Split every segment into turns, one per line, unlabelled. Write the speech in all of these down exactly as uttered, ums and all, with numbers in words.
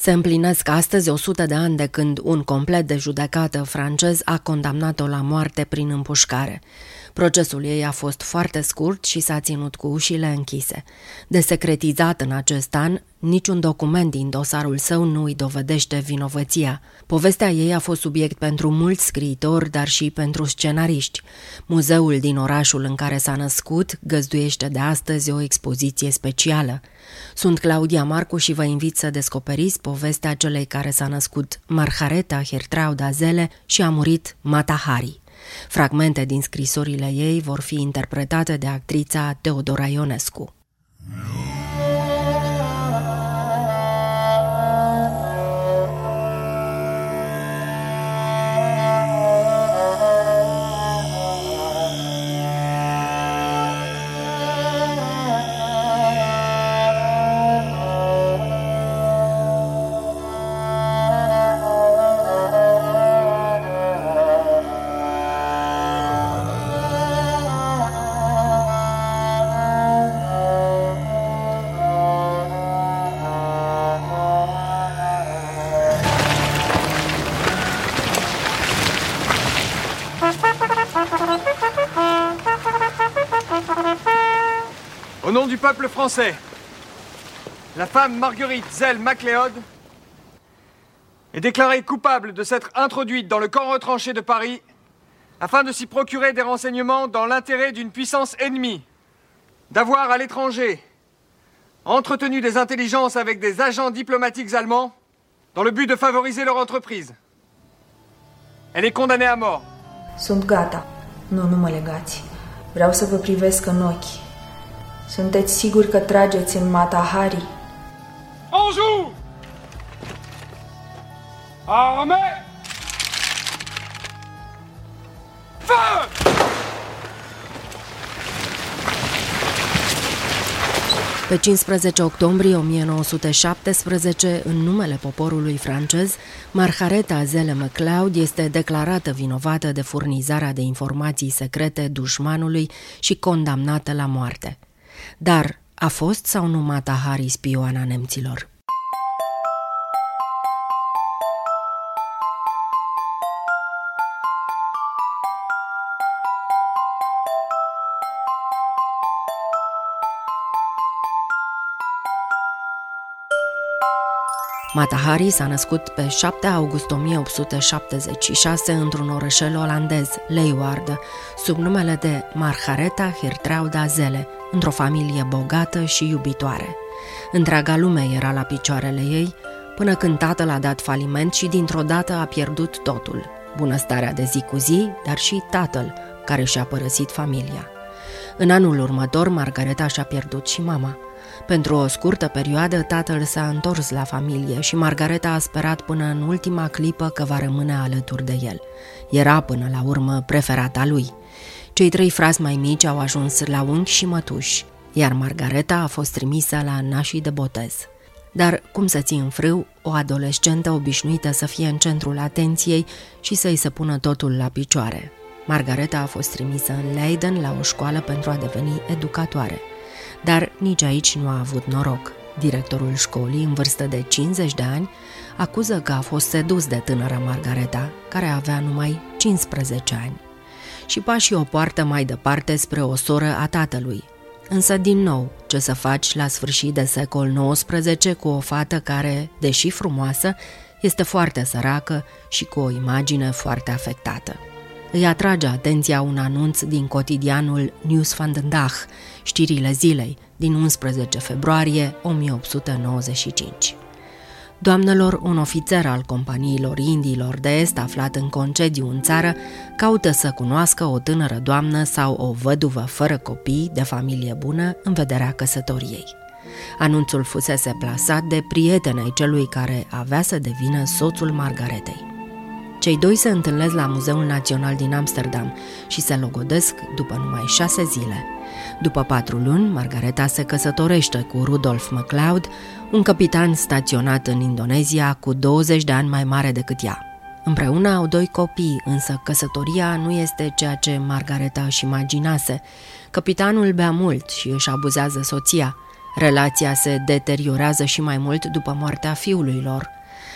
Se împlinesc astăzi o sută de ani de când un complet de judecată francez a condamnat-o la moarte prin împușcare. Procesul ei a fost foarte scurt și s-a ținut cu ușile închise. Desecretizat în acest an, niciun document din dosarul său nu îi dovedește vinovăția. Povestea ei a fost subiect pentru mulți scriitori, dar și pentru scenariști. Muzeul din orașul în care s-a născut găzduiește de astăzi o expoziție specială. Sunt Claudia Marcu și vă invit să descoperiți povestea celei care s-a născut Margareta Gertrude Azele și a murit Mata Hari. Fragmente din scrisorile ei vor fi interpretate de actrița Teodora Ionescu.
Au nom du peuple français, la femme Marguerite Zelle MacLeod est déclarée coupable de s'être introduite dans le camp retranché de Paris afin de s'y procurer des renseignements dans l'intérêt d'une puissance ennemie, d'avoir à l'étranger entretenu des intelligences avec des agents diplomatiques allemands dans le but de favoriser leur entreprise. Elle est condamnée à mort.
Sunt gata. Nu, nu mă legați. Vreau să vă privesc în ochi. Sunteți siguri că trageți în Mata Hari?
En joue! Armée! Feu!
Pe cincisprezece octombrie o mie nouă sute șaptesprezece, în numele poporului francez, Margareta Zelle MacLeod este declarată vinovată de furnizarea de informații secrete dușmanului și condamnată la moarte. Dar a fost sau nu Mata Hari spioana nemților? Mata Hari s-a născut pe șapte august o mie opt sute șaptezeci și șase într-un orășel olandez, Leeuwarden, sub numele de Margareta Gertrude Azele, într-o familie bogată și iubitoare. Întreaga lume era la picioarele ei, până când tatăl a dat faliment și dintr-o dată a pierdut totul, bunăstarea de zi cu zi, dar și tatăl, care și-a părăsit familia. În anul următor, Margareta și-a pierdut și mama. Pentru o scurtă perioadă, tatăl s-a întors la familie și Margareta a sperat până în ultima clipă că va rămâne alături de el. Era până la urmă preferata lui. Cei trei frați mai mici au ajuns la unchi și mătuși, iar Margareta a fost trimisă la nașii de botez. Dar cum să ții în frâu o adolescentă obișnuită să fie în centrul atenției și să-i se pună totul la picioare? Margareta a fost trimisă în Leiden la o școală pentru a deveni educatoare. Dar nici aici nu a avut noroc. Directorul școlii, în vârstă de cincizeci de ani, acuză că a fost sedus de tânăra Margareta, care avea numai cincisprezece ani. Și pașii o poartă mai departe spre o soră a tatălui. Însă, din nou, ce să faci la sfârșit de secol nouăsprezece cu o fată care, deși frumoasă, este foarte săracă și cu o imagine foarte afectată? Îi atrage atenția un anunț din cotidianul Nieuws van den Dag, știrile zilei, din unsprezece februarie o mie opt sute nouăzeci și cinci. Doamnelor, un ofițer al companiilor indiilor de est aflat în concediu în țară caută să cunoască o tânără doamnă sau o văduvă fără copii, de familie bună, în vederea căsătoriei. Anunțul fusese plasat de prietenei celui care avea să devină soțul Margaretei. Cei doi se întâlnesc la Muzeul Național din Amsterdam și se logodesc după numai șase zile. După patru luni, Margareta se căsătorește cu Rudolf MacLeod, un capitan staționat în Indonezia cu douăzeci de ani mai mare decât ea. Împreună au doi copii, însă căsătoria nu este ceea ce Margareta își imaginase. Capitanul bea mult și își abuzează soția. Relația se deteriorează și mai mult după moartea fiului lor.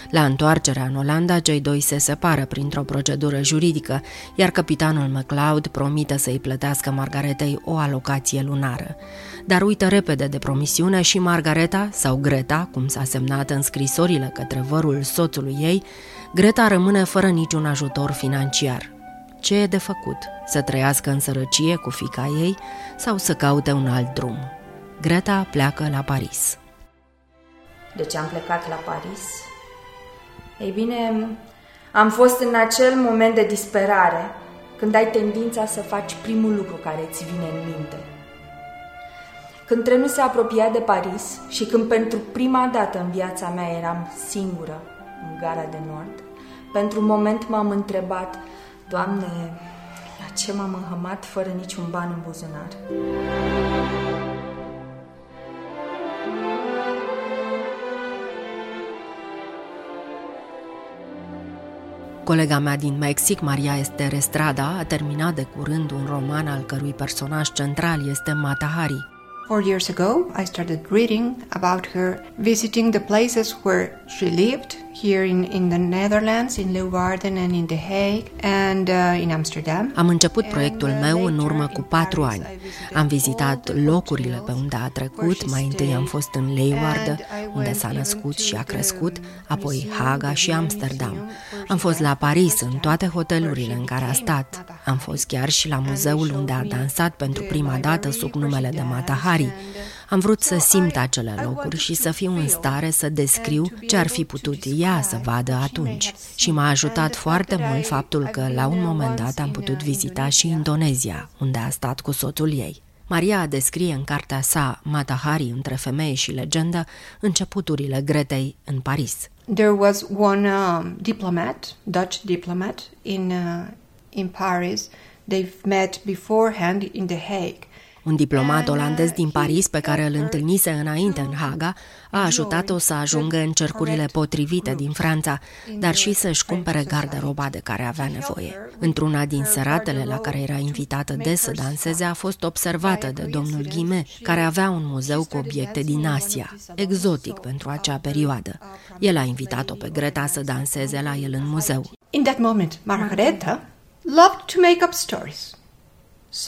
La întoarcerea în Olanda, cei doi se separă printr-o procedură juridică, iar capitanul MacLeod promite să-i plătească Margaretei o alocație lunară. Dar uită repede de promisiune și Margareta, sau Greta, cum s-a semnat în scrisorile către vărul soțului ei, Greta rămâne fără niciun ajutor financiar. Ce e de făcut? Să trăiască în sărăcie cu fiica ei sau să caute un alt drum? Greta pleacă la Paris.
De ce am plecat la Paris? Ei bine, am fost în acel moment de disperare când ai tendința să faci primul lucru care îți vine în minte. Când trenul se apropia de Paris și când pentru prima dată în viața mea eram singură în gara de nord, pentru un moment m-am întrebat: Doamne, la ce m-am înhămat fără niciun ban în buzunar?
Colega mea din Mexic, Maria Esther Estrada, a terminat de curând un roman al cărui personaj central este Mata Hari.
Four years ago, I started reading about her, visiting the places where she lived, here in, in the Netherlands, in Leeuwarden and in The Hague and uh, in Amsterdam.
Am început proiectul meu în urmă cu patru ani. Am vizitat locurile pe unde a trecut, mai întâi am fost în Leeuwarden, unde s-a născut și a crescut, apoi Haga și Amsterdam. Am fost la Paris, în toate hotelurile în care a stat. Am fost chiar și la muzeul unde a dansat pentru prima dată sub numele de Mata Hari. Am vrut să simt acele locuri și să fiu în stare să descriu ce ar fi putut ea să vadă atunci. Și m-a ajutat foarte mult faptul că la un moment dat am putut vizita și Indonezia, unde a stat cu soțul ei. Maria descrie în cartea sa Mata Hari între femeie și legendă începuturile Gretei în Paris.
There was one um, diplomat, Dutch diplomat, in, uh, in Paris. They've met beforehand in The Hague.
Un diplomat olandez din Paris, pe care îl întâlnise înainte în Haga, a ajutat-o să ajungă în cercurile potrivite din Franța, dar și să-și cumpere garderoba de care avea nevoie. Într-una din seratele la care era invitată des să danseze a fost observată de domnul Ghime, care avea un muzeu cu obiecte din Asia, exotic pentru acea perioadă. El a invitat-o pe Greta să danseze la el în muzeu.
In that moment, Margareta loved to make up stories. So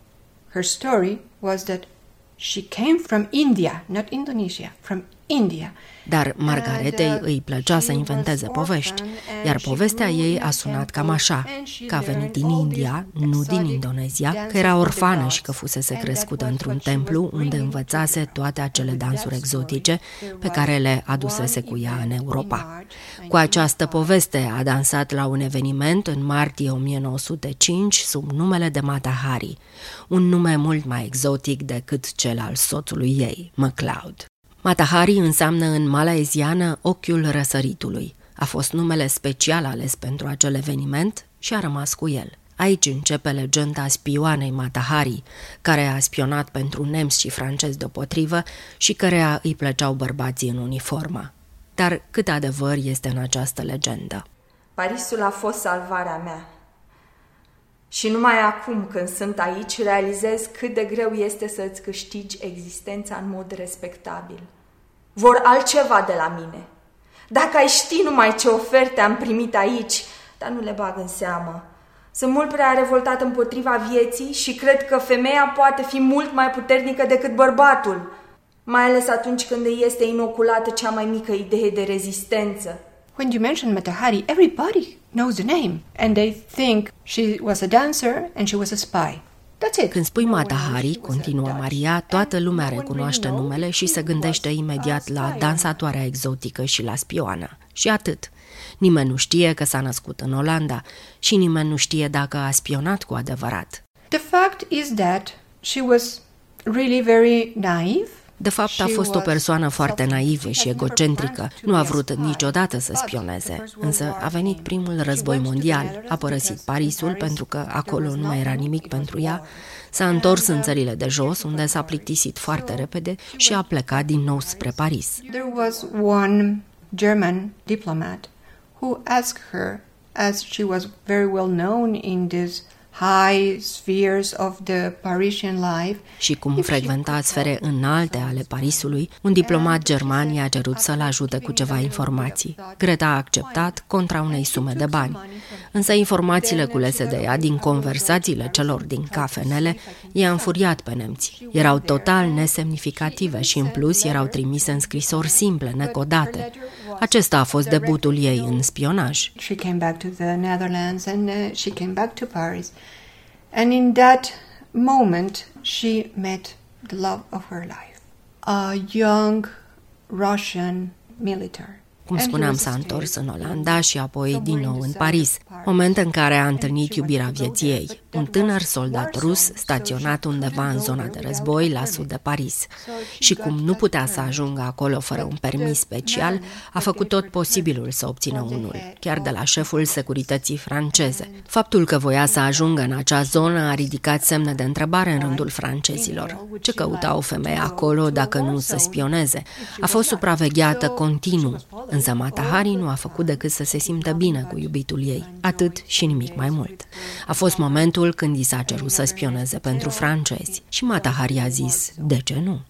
her story was that she came from India, not Indonesia, from India.
Dar Margaretei îi plăcea să inventeze povești, iar povestea ei a sunat cam așa, că a venit din India, nu din Indonezia, că era orfană și că fusese crescută într-un templu unde învățase toate acele dansuri exotice pe care le adusese cu ea în Europa. Cu această poveste a dansat la un eveniment în martie o mie nouă sute cinci sub numele de Mata Hari, un nume mult mai exotic decât cel al soțului ei, MacLeod. Mata Hari înseamnă în malaeziană ochiul răsăritului. A fost numele special ales pentru acel eveniment și a rămas cu el. Aici începe legenda spioanei Mata Hari, care a spionat pentru nemți și francezi deopotrivă și căreia îi plăceau bărbații în uniformă. Dar cât adevăr este în această legendă?
Parisul a fost salvarea mea. Și numai acum, când sunt aici, realizez cât de greu este să-ți câștigi existența în mod respectabil. Vor altceva de la mine. Dacă ai ști numai ce oferte am primit aici, dar nu le bag în seamă. Sunt mult prea revoltat împotriva vieții și cred că femeia poate fi mult mai puternică decât bărbatul, mai ales atunci când îi este inoculată cea mai mică idee de rezistență.
When you mention Mata Hari, everybody knows the name and they think she was a dancer and she was a spy. That's it.
Când spui Mata Hari, continuă Maria, toată lumea recunoaște numele și se gândește imediat la dansatoarea exotică și la spioană. Și atât. Nimeni nu știe că s-a născut în Olanda și nimeni nu știe dacă a spionat cu adevărat.
The fact is that she was really very naive.
De fapt, a fost o persoană foarte naivă și egocentrică. Nu a vrut niciodată să spioneze. Însă a venit primul război mondial, a părăsit Parisul pentru că acolo nu mai era nimic pentru ea, s-a întors în țările de jos, unde s-a plictisit foarte repede și a plecat din nou spre Paris.
There was one German diplomat who asked her, as she was very well known in this high spheres of the Parisian life.
Și cum frecventa sfere înalte ale Parisului, un diplomat german i-a cerut să-l ajute cu ceva informații. Greta a acceptat contra unei sume de bani. Însă informațiile culese de ea din conversațiile celor din cafenele i-a înfuriat pe nemți. Erau total nesemnificative și în plus erau trimise în scrisori simple, necodate. Acesta a fost debutul ei în spionaj.
She came back to the Netherlands and uh, she came back to Paris. And in that moment she met the love of her life. A young Russian military.
Cum spuneam, s-a întors în Olanda și apoi din nou în Paris, moment în care a întâlnit iubirea vieții ei, un tânăr soldat rus staționat undeva în zona de război la sud de Paris. Și cum nu putea să ajungă acolo fără un permis special, a făcut tot posibilul să obțină unul, chiar de la șeful securității franceze. Faptul că voia să ajungă în acea zonă a ridicat semne de întrebare în rândul francezilor. Ce căuta o femeie acolo dacă nu să spioneze? A fost supravegheată continuu. Însă Mata Hari nu a făcut decât să se simtă bine cu iubitul ei, atât și nimic mai mult. A fost momentul când i s-a cerut să spioneze pentru francezi și Mata Hari a zis, de ce nu?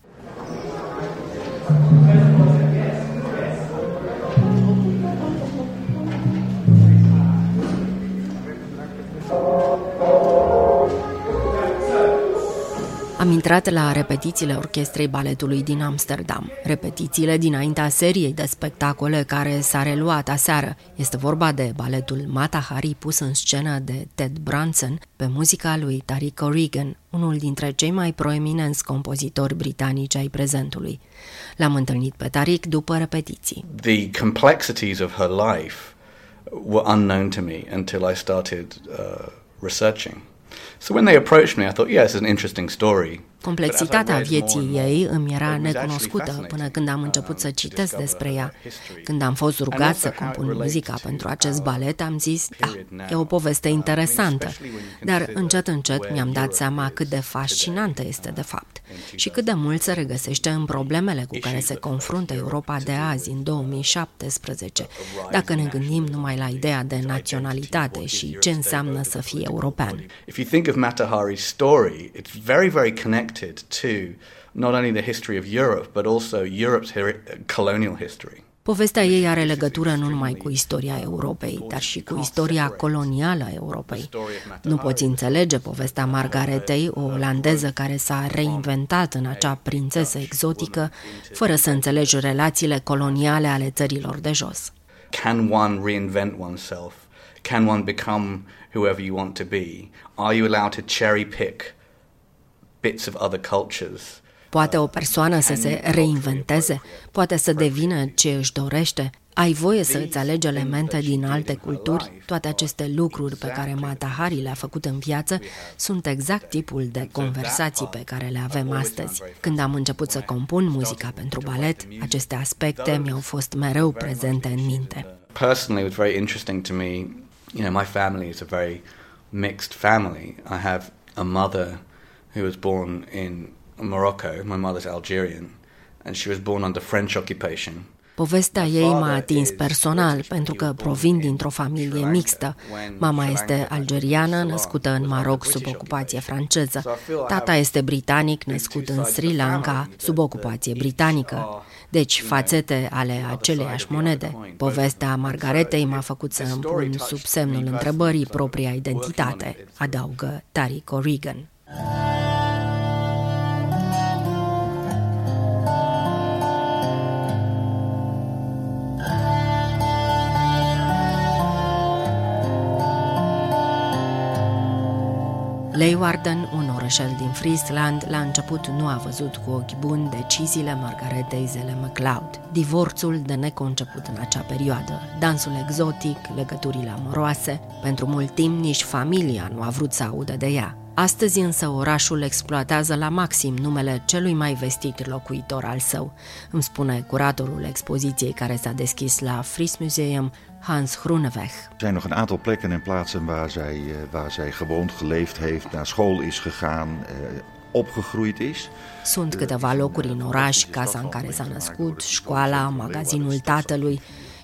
Am intrat la repetițiile orchestrei baletului din Amsterdam, repetițiile dinaintea seriei de spectacole care s-a reluat aseară. Este vorba de baletul Mata Hari pus în scenă de Ted Branson pe muzica lui Tariq O'Regan, unul dintre cei mai proeminenți compozitori britanici ai prezentului. L-am întâlnit pe Tariq după repetiții.
The complexities of her life were unknown to me until I started uh, researching. So when they approached me, I thought, yeah, this is an interesting story.
Complexitatea vieții ei îmi era necunoscută până când am început să citesc despre ea. Când am fost rugat să compun muzica pentru acest balet, am zis, da, e o poveste interesantă, dar încet încet mi-am dat seama cât de fascinantă este de fapt și cât de mult se regăsește în problemele cu care se confruntă Europa de azi, în două mii șaptesprezece, dacă ne gândim numai la ideea de naționalitate și ce înseamnă să fii european.
If you think of Mata Hari's story, it's very, very connected to not only the history of Europe, but also Europe's colonial history.
Povestea ei are legătură nu numai cu istoria Europei, dar și cu istoria colonială a Europei. Nu poți înțelege povestea Margaretei, o olandeză care s-a reinventat în acea prințesă exotică, fără să înțelegi relațiile coloniale ale țărilor de jos.
Can one reinvent oneself? Can one become whoever you want to be? Are you allowed to cherry pick bits of other cultures?
Poate o persoană să se reinventeze? Poate să devină ce își dorește? Ai voie să îți alegi elemente din alte culturi? Toate aceste lucruri pe care Mata Hari le-a făcut în viață sunt exact tipul de conversații pe care le avem astăzi. Când am început să compun muzica pentru balet, aceste aspecte mi-au fost mereu prezente în minte.
Personally, it was very interesting to me. You know, my family is a very mixed family. I have a mother who was born in Morocco. My mother's Algerian, and she was born under French occupation.
Povestea ei m-a atins personal, pentru că provin dintr-o familie mixtă. Mama este algeriană, născută în Maroc sub ocupație franceză. Tata este britanic, născut în Sri Lanka, sub ocupație britanică. Deci, fațete ale aceleiași monede. Povestea Margaretei m-a făcut să îmi pun sub semnul întrebării propria identitate, adaugă Tariq O'Regan. Leeuwarden, un orășel din Friesland, la început nu a văzut cu ochi buni deciziile Margaretei Zelle MacLeod. Divorțul de neconceput în acea perioadă, dansul exotic, legăturile amoroase. Pentru mult timp nici familia nu a vrut să audă de ea. Astăzi însă orașul exploatează la maxim numele celui mai vestit locuitor al său, îmi spune curatorul expoziției care s-a deschis la Fries Museum, Hans Groeneweg.
Er zijn nog een aantal plekken en plaatsen waar zij, waar zij gewoond, geleefd heeft, naar school is gegaan, opgegroeid is.
Sunt câteva locuri în oraș, casa în care s-a născut, școala, magazinul tatălui.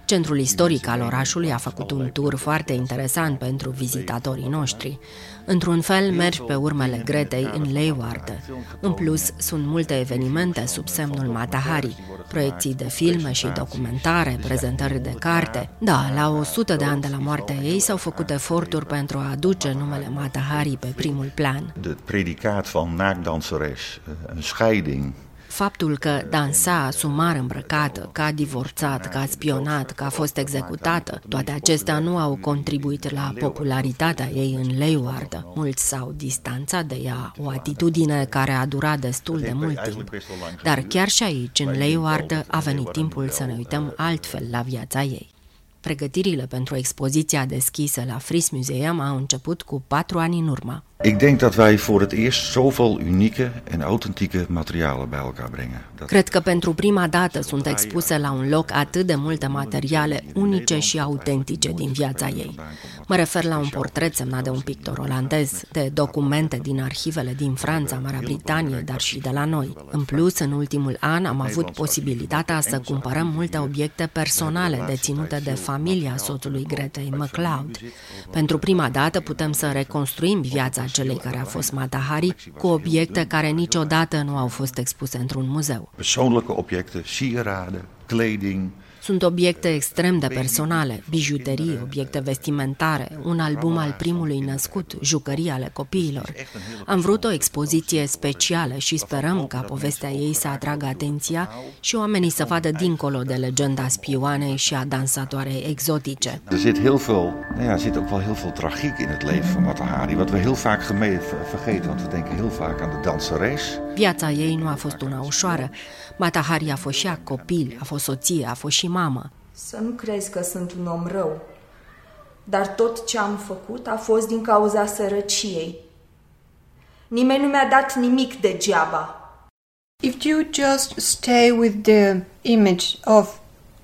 Centrul istoric al orașului a făcut un tur foarte interesant pentru vizitatorii noștri. Într-un fel, mergi pe urmele Gretei în Leeuwarden. În plus, sunt multe evenimente sub semnul Mata Hari, proiecții de filme și documentare, prezentări de carte. Da, la o sută de ani de la moartea ei s-au făcut eforturi pentru a aduce numele Mata Hari pe primul plan.
Het predicaat van naakdanseres, een scheiding.
Faptul că dansa asumar îmbrăcată, că a divorțat, că a spionat, că a fost executată, toate acestea nu au contribuit la popularitatea ei în Leeuwarden. Mulți s-au distanțat de ea, o atitudine care a durat destul de mult timp. Dar chiar și aici, în Leeuwarden, a venit timpul să ne uităm altfel la viața ei. Pregătirile pentru expoziția deschisă la Fries Museum au început cu patru ani în urmă.
Ik denk dat wij voor het eerst zoveel unieke en authentieke materialen bij elkaar brengen.
Cred că pentru prima dată sunt expuse la un loc atât de multe materiale unice și autentice din viața ei. Mă refer la un portret semnat de un pictor olandez, de documente din arhivele din Franța, Marea Britanie, dar și de la noi. În plus, în ultimul an am avut posibilitatea să cumpărăm multe obiecte personale deținute de familia soțului Gretei McLeod. Pentru prima dată putem să reconstruim viața celei care a fost Mata Hari cu obiecte care niciodată nu au fost expuse într-un muzeu.
Persoonlijke objecten, sieraden, kleding.
Sunt obiecte extrem de personale, bijuterii, obiecte vestimentare, un album al primului născut, jucării ale copiilor. Am vrut o expoziție specială și sperăm ca povestea ei să atragă atenția și oamenii să vadă dincolo de legenda spioanei și a dansatoarei exotice.
Er zit heel veel, nou ja, er zit ook wel heel veel tragiek in het leven van Mata Hari, wat we heel vaak vergeten, want we denken heel vaak aan de danseres.
Viața ei nu a fost una ușoară. Mata Hari a fost și ea copil, a fost soție, a fost și mamă.
Să nu crezi că sunt un om rău, dar tot ce am făcut a fost din cauza sărăciei. Nimeni nu mi-a dat nimic degeaba.
If you just stay with the image of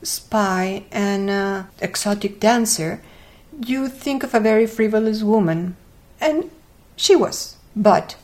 spy and uh, exotic dancer, you think of a very frivolous woman. And she was, but...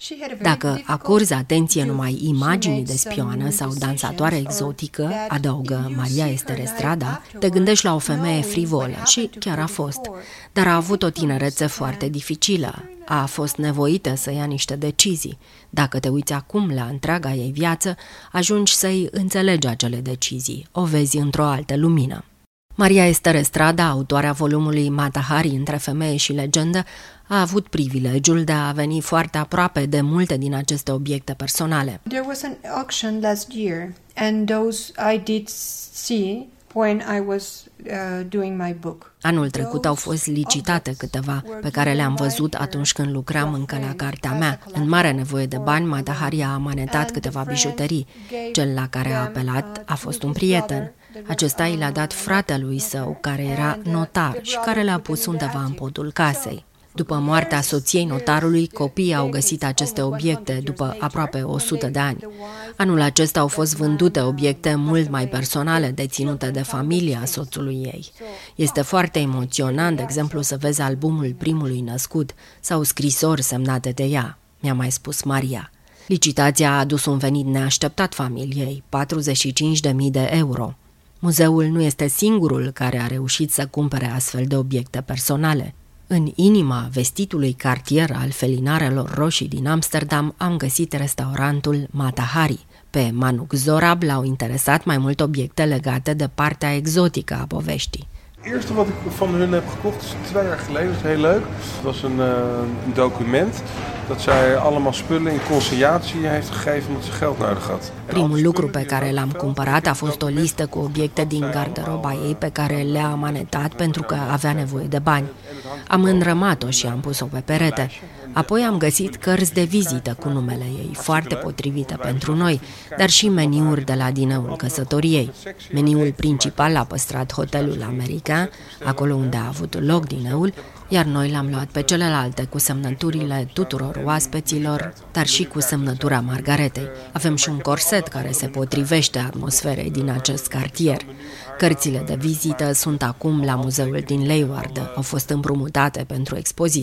Dacă acorzi atenție numai imaginii de spioană sau dansatoare exotică, adaugă Maria Ester Estrada, te gândești la o femeie frivolă și chiar a fost. Dar a avut o tinerețe foarte dificilă. A fost nevoită să ia niște decizii. Dacă te uiți acum la întreaga ei viață, ajungi să-i înțelegi acele decizii. O vezi într-o altă lumină. Maria Ester Estrada, autoarea volumului Mata Hari între femeie și legendă, a avut privilegiul de a veni foarte aproape de multe din aceste obiecte personale.
There was an auction last year and those I did see when I was uh, doing my book.
Anul trecut au fost licitate câteva pe care le-am văzut atunci când lucram încă la cartea mea. În mare nevoie de bani, Mata Hari a amanetat câteva bijuterii. Cel la care a apelat a fost un prieten. Acesta i l-a dat fratelui său, care era notar și care le-a pus undeva în podul casei. După moartea soției notarului, copiii au găsit aceste obiecte după aproape o sută de ani. Anul acesta au fost vândute obiecte mult mai personale deținute de familia soțului ei. Este foarte emoționant, de exemplu, să vezi albumul primului născut sau scrisori semnate de ea, mi-a mai spus Maria. Licitația a adus un venit neașteptat familiei, patruzeci și cinci de mii de euro. Muzeul nu este singurul care a reușit să cumpere astfel de obiecte personale. În inima vestitului cartier al felinarelor roșii din Amsterdam am găsit restaurantul Mata Hari. Pe Manuk Zorab l-au interesat mai mult obiecte legate de partea exotică a poveștii.
Het eerste wat ik van hun heb gekocht is twee jaar geleden, dat is heel leuk. Dat was een, uh, een document dat zij allemaal spullen in consignatie heeft gegeven omdat ze geld nodig had.
Primul lucru pe care l-am cumpărat a fost o listă cu obiecte din garderoba ei pe care le-a amanetat pentru că avea nevoie de bani. Am înrămat-o și am pus-o pe perete. Apoi am găsit cărți de vizită cu numele ei, foarte potrivite pentru noi, dar și meniuri de la dineul căsătoriei. Meniul principal l-a păstrat hotelul American, acolo unde a avut loc dineul, iar noi l-am luat pe celelalte cu semnăturile tuturor oaspeților, dar și cu semnătura Margaretei. Avem și un corset care se potrivește atmosferei din acest cartier. Cărțile de vizită sunt acum la muzeul din Leeuwarden, au fost împrumutate pentru expoziție.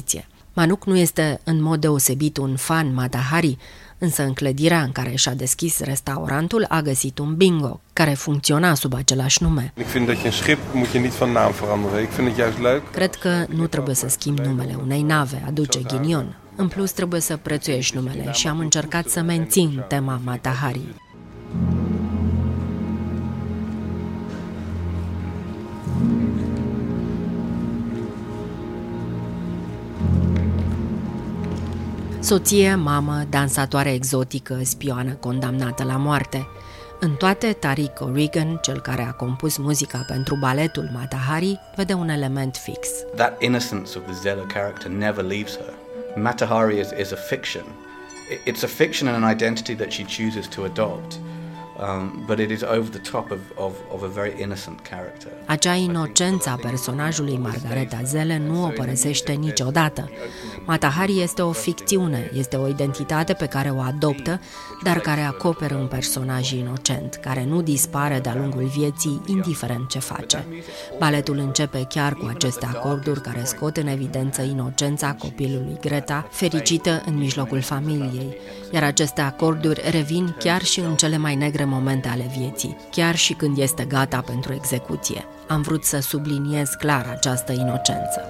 Manuk nu este în mod deosebit un fan Mata Hari, însă în clădirea în care și-a deschis restaurantul a găsit un bingo, care funcționa sub același nume. Cred că nu trebuie să schimbi numele unei nave, aduce ghinion. În plus, trebuie să prețuiești numele și am încercat să mențin tema Mata Hari. Soție, mamă, dansatoare exotică, spioană condamnată la moarte. În toate, Tariq O'Regan, cel care a compus muzica pentru baletul Mata Hari, vede un element fix.
That innocence of the Zella character never leaves her. Mata Hari is, is a fiction. It's a fiction and an identity that she chooses to adopt. Um, but it is over the top of, of, of a very innocent character.
Acea inocență a personajului Margareta Zelle nu o părăsește niciodată. Mata Hari este o ficțiune, este o identitate pe care o adoptă, dar care acoperă un personaj inocent, care nu dispare de-a lungul vieții, indiferent ce face. Baletul începe chiar cu aceste acorduri care scot în evidență inocența copilului Greta, fericită în mijlocul familiei, iar aceste acorduri revin chiar și în cele mai negre momente ale vieții, chiar și când este gata pentru execuție. Am vrut să subliniez clar această inocență.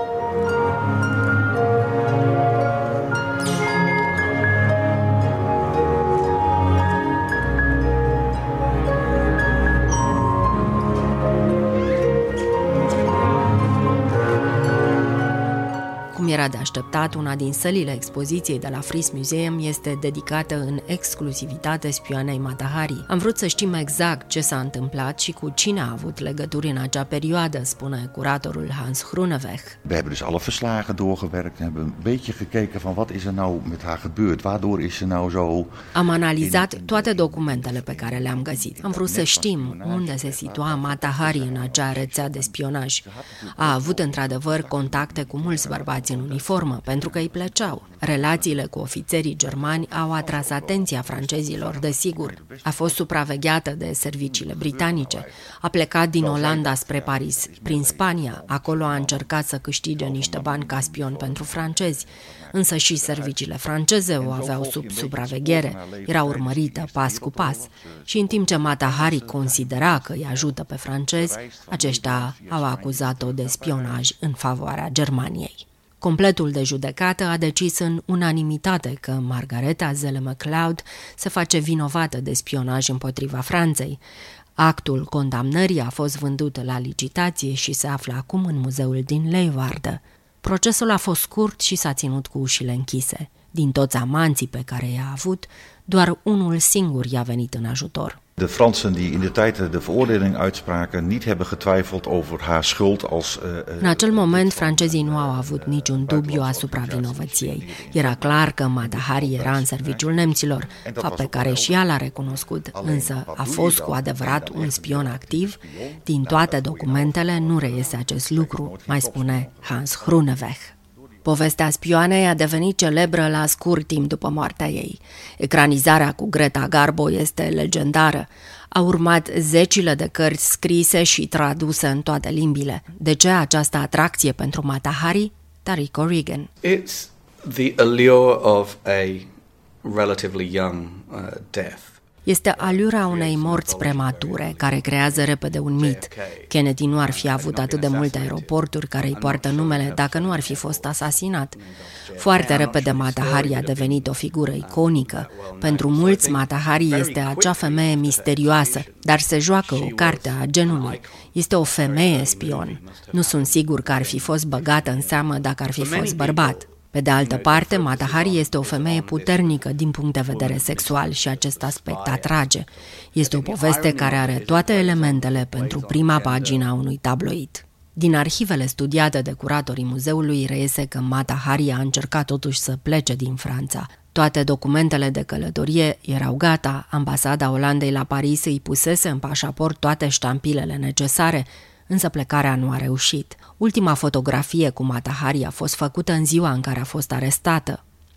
Cum era de așteptat, una din sălile expoziției de la Frieze Museum este dedicată în exclusivitate spioanei Mata Hari. Am vrut să știm exact ce s-a întâmplat și cu cine a avut legături în acea perioadă, spune curatorul Hans Groeneweg.
We hebben dus alle verslagen doorgewerkt en hebben een beetje gekeken van wat is er nou met haar gebeurd, waardoor is ze nou zo.
Am analizat toate documentele pe care le-am găsit. Am vrut să știm unde se situa Mata Hari în acea rețea de spionaj. A avut într-adevăr contacte cu mulți bărbați în uniformă, pentru că îi plăceau. Relațiile cu ofițerii germani au atras atenția francezilor, desigur. A fost supravegheată de serviciile britanice. A plecat din Olanda spre Paris, prin Spania. Acolo a încercat să câștige niște bani ca spion pentru francezi. Însă și serviciile franceze o aveau sub supraveghere. Era urmărită pas cu pas. Și în timp ce Mata Hari considera că îi ajută pe francezi, aceștia au acuzat-o de spionaj în favoarea Germaniei. Completul de judecată a decis în unanimitate că Margareta Zelle MacLeod se face vinovată de spionaj împotriva Franței. Actul condamnării a fost vândut la licitație și se află acum în muzeul din Leeuwarden. Procesul a fost scurt și s-a ținut cu ușile închise. Din toți amanții pe care i-a avut, doar unul singur i-a venit în ajutor.
De Fransen die in de tijd de veroordeling uitspraken niet hebben getwijfeld over haar schuld als. Uh,
În acel moment, francezii nu au avut niciun dubiu asupra vinovăției. Era clar că Mata Hari era în serviciul nemților, fapt pe care și ea l-a recunoscut, însă a fost cu adevărat un spion activ? Din toate documentele nu reiese acest lucru, mai spune Hans Groeneweg. Povestea spioanei a devenit celebră la scurt timp după moartea ei. Ecranizarea cu Greta Garbo este legendară. Au urmat zecile de cărți scrise și traduse în toate limbile. De ce această atracție pentru Mata Hari? Tariq O'Regan.
It's the allure of a relatively young uh, death.
Este alura unei morți premature, care creează repede un mit. Kennedy nu ar fi avut atât de multe aeroporturi care îi poartă numele dacă nu ar fi fost asasinat. Foarte repede Mata Hari a devenit o figură iconică. Pentru mulți, Mata Hari este acea femeie misterioasă, dar se joacă o carte a genului. Este o femeie spion. Nu sunt sigur că ar fi fost băgată în seamă dacă ar fi fost bărbat. Pe de altă parte, Mata Hari este o femeie puternică din punct de vedere sexual și acest aspect atrage. Este o poveste care are toate elementele pentru prima pagină a unui tabloid. Din arhivele studiate de curatorii muzeului reiese că Mata Hari a încercat totuși să plece din Franța. Toate documentele de călătorie erau gata, ambasada Olandei la Paris îi pusese în pașaport toate ștampilele necesare, însă plecarea nu a reușit. Ultima fotografie cu Mata Hari a fost făcută în ziua în care a fost arestată.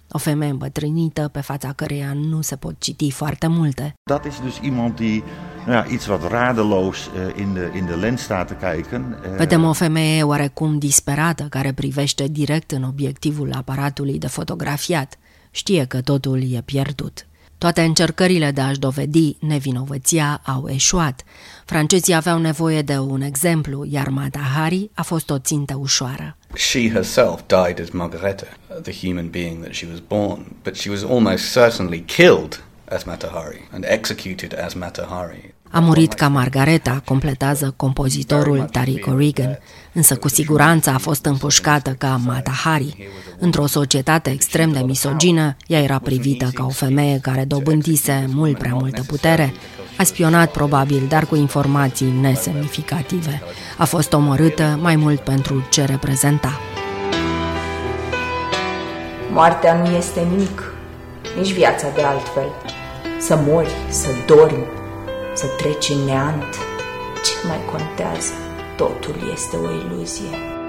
o femeie îmbătrânită pe fața căreia nu se pot citi foarte multe.
Dat is dus iemand die nou ja, iets wat radeloos uh, in de, in de lens staat te kijken. Uh...
Vedem o femeie oarecum disperată care privește direct în obiectivul aparatului de fotografiat. Știe că totul e pierdut. Toate încercările de a-și dovedi nevinovăția au eșuat. Francezii aveau nevoie de un exemplu, iar Mata Hari a fost o țintă ușoară.
She herself died as Margareta, the human being that she was born, but she was almost certainly killed as Mata Hari and executed as Mata Hari.
A murit ca Margareta, completează compozitorul Tariq O'Regan, însă cu siguranță a fost împușcată ca Mata Hari. Într-o societate extrem de misogină, ea era privită ca o femeie care dobândise mult prea multă putere. A spionat probabil, dar cu informații nesemnificative. A fost omorâtă mai mult pentru ce reprezenta.
Moartea nu este nimic, nici viața de altfel. Să mori, să dormi, să treci în neant, ce mai contează? Totul este o iluzie.